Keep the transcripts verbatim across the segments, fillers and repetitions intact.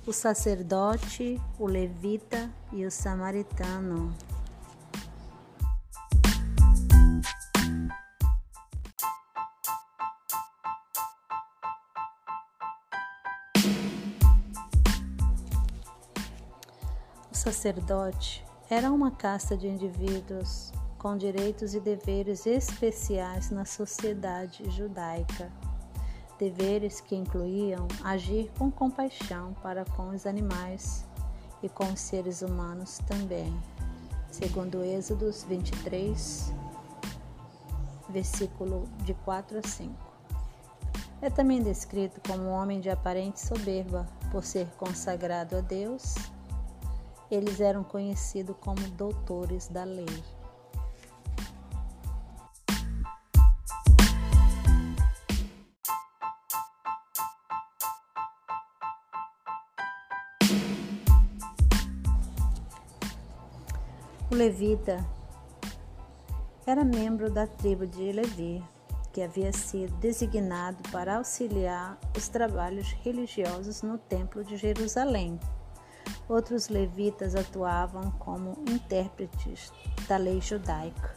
o sacerdote, o levita e o samaritano. O sacerdote era uma casta de indivíduos com direitos e deveres especiais na sociedade judaica. Deveres que incluíam agir com compaixão para com os animais e com os seres humanos também, segundo Êxodos vinte e três, versículo de quatro a cinco. É também descrito como um homem de aparente soberba, por ser consagrado a Deus. Eles eram conhecidos como doutores da lei. O levita era membro da tribo de Levi, que havia sido designado para auxiliar os trabalhos religiosos no Templo de Jerusalém. Outros levitas atuavam como intérpretes da lei judaica.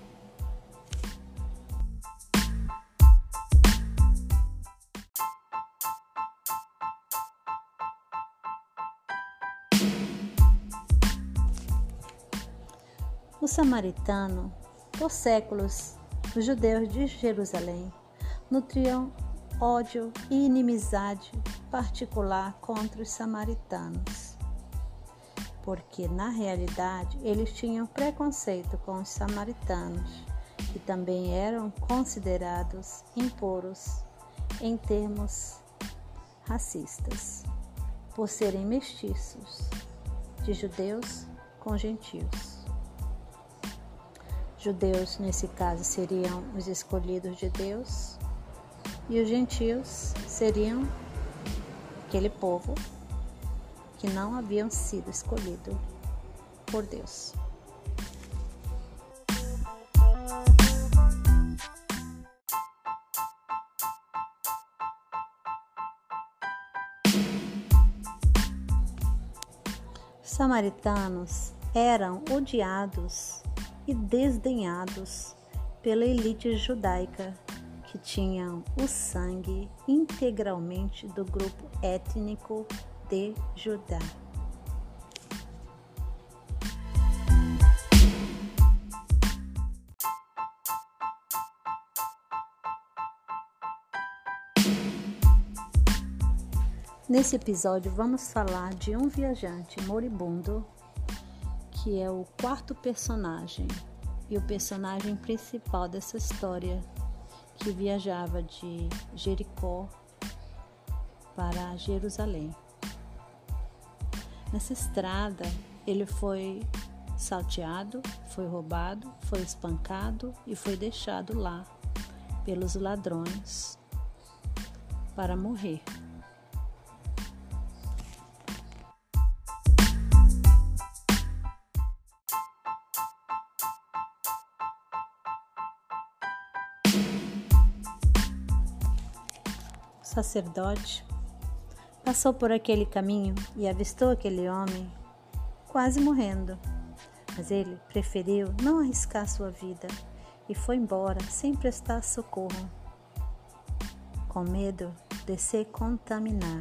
O samaritano, por séculos, os judeus de Jerusalém nutriam ódio e inimizade particular contra os samaritanos, porque, na realidade, eles tinham preconceito com os samaritanos, que também eram considerados impuros em termos racistas, por serem mestiços de judeus com gentios. Judeus, nesse caso, seriam os escolhidos de Deus, e os gentios seriam aquele povo que não haviam sido escolhidos por Deus. Os samaritanos eram odiados e desdenhados pela elite judaica, que tinham o sangue integralmente do grupo étnico de Judá. Nesse episódio vamos falar de um viajante moribundo, que é o quarto personagem e o personagem principal dessa história, que viajava de Jericó para Jerusalém. Nessa estrada, ele foi salteado, foi roubado, foi espancado e foi deixado lá pelos ladrões para morrer. O sacerdote passou por aquele caminho e avistou aquele homem quase morrendo, mas ele preferiu não arriscar sua vida e foi embora sem prestar socorro, com medo de se contaminar.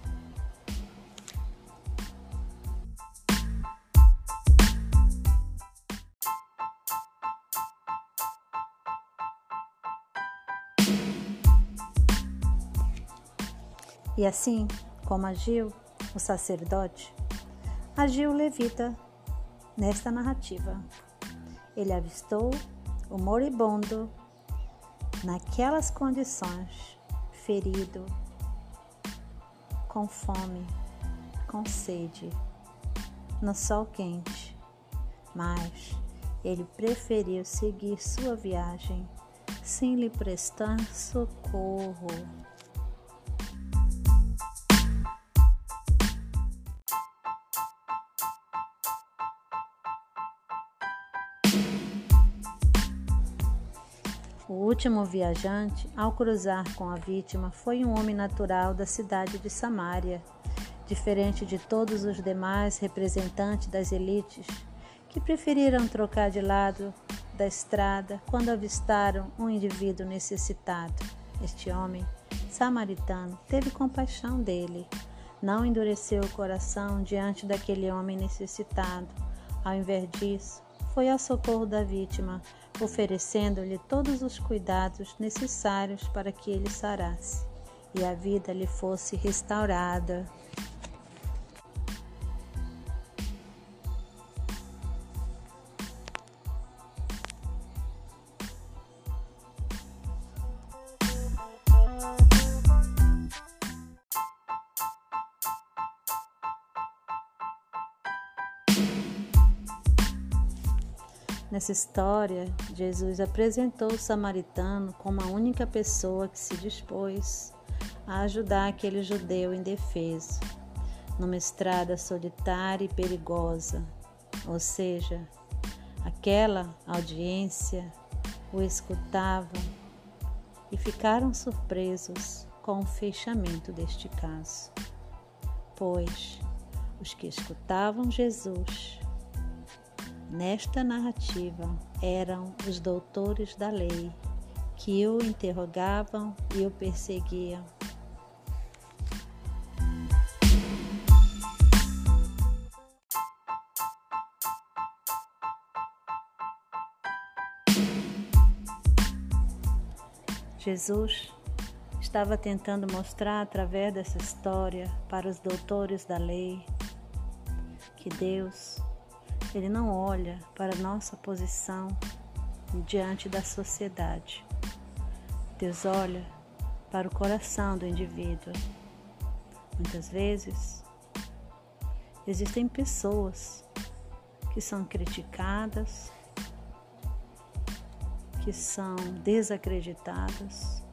E assim como agiu o sacerdote, agiu o levita nesta narrativa. Ele avistou o moribundo naquelas condições, ferido, com fome, com sede, no sol quente, mas ele preferiu seguir sua viagem sem lhe prestar socorro. O último viajante, ao cruzar com a vítima, foi um homem natural da cidade de Samaria, diferente de todos os demais representantes das elites que preferiram trocar de lado da estrada quando avistaram um indivíduo necessitado. Este homem samaritano teve compaixão dele, não endureceu o coração diante daquele homem necessitado. Ao invés disso, foi ao socorro da vítima, oferecendo-lhe todos os cuidados necessários para que ele sarasse e a vida lhe fosse restaurada. Nessa história, Jesus apresentou o samaritano como a única pessoa que se dispôs a ajudar aquele judeu indefeso, numa estrada solitária e perigosa. Ou seja, aquela audiência o escutava e ficaram surpresos com o fechamento deste caso, pois os que escutavam Jesus nesta narrativa eram os doutores da lei, que o interrogavam e o perseguiam. Jesus estava tentando mostrar através dessa história para os doutores da lei que Deus, Ele não olha para a nossa posição diante da sociedade. Deus olha para o coração do indivíduo. Muitas vezes, existem pessoas que são criticadas, que são desacreditadas,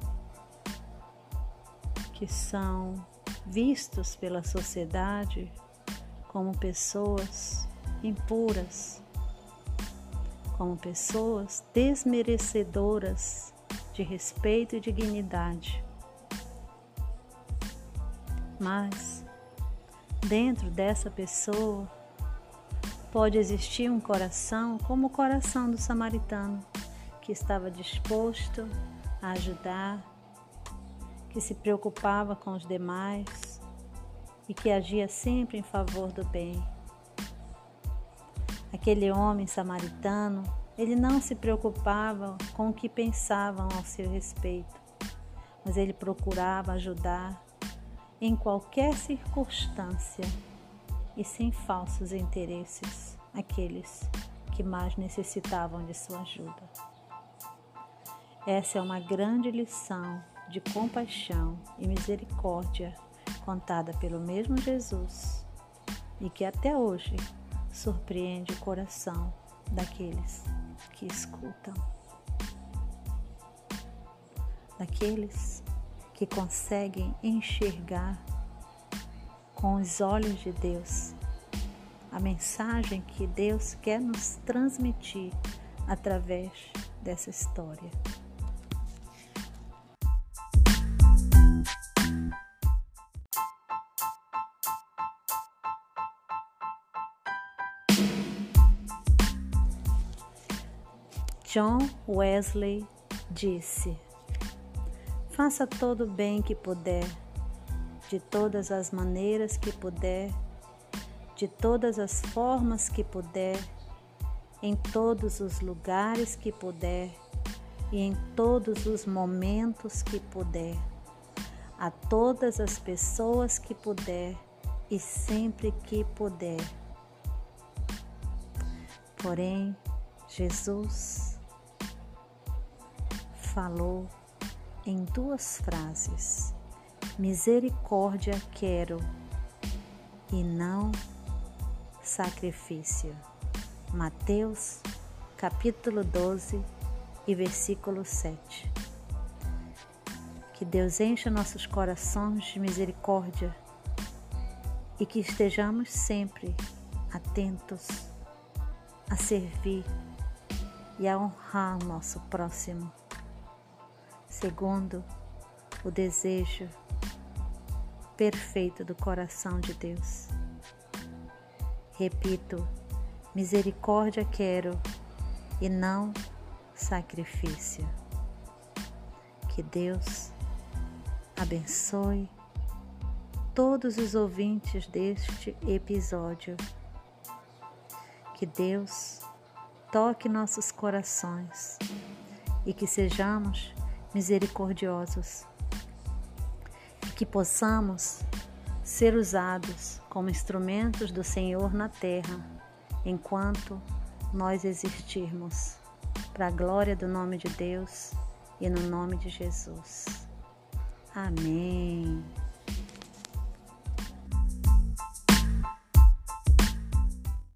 que são vistos pela sociedade como pessoas impuras, como pessoas desmerecedoras de respeito e dignidade. Mas, dentro dessa pessoa, pode existir um coração como o coração do samaritano, que estava disposto a ajudar, que se preocupava com os demais e que agia sempre em favor do bem. Aquele homem samaritano, ele não se preocupava com o que pensavam ao seu respeito, mas ele procurava ajudar em qualquer circunstância e sem falsos interesses aqueles que mais necessitavam de sua ajuda. Essa é uma grande lição de compaixão e misericórdia contada pelo mesmo Jesus e que até hoje surpreende o coração daqueles que escutam, daqueles que conseguem enxergar com os olhos de Deus a mensagem que Deus quer nos transmitir através dessa história. John Wesley disse: faça todo o bem que puder, de todas as maneiras que puder, de todas as formas que puder, em todos os lugares que puder e em todos os momentos que puder, a todas as pessoas que puder e sempre que puder. Porém, Jesus falou em duas frases: misericórdia quero e não sacrifício. Mateus capítulo doze e versículo sete. Que Deus encha nossos corações de misericórdia e que estejamos sempre atentos a servir e a honrar o nosso próximo, segundo o desejo perfeito do coração de Deus. Repito, misericórdia quero e não sacrifício. Que Deus abençoe todos os ouvintes deste episódio. Que Deus toque nossos corações e que sejamos misericordiosos e que possamos ser usados como instrumentos do Senhor na terra enquanto nós existirmos, para a glória do nome de Deus e no nome de Jesus. Amém.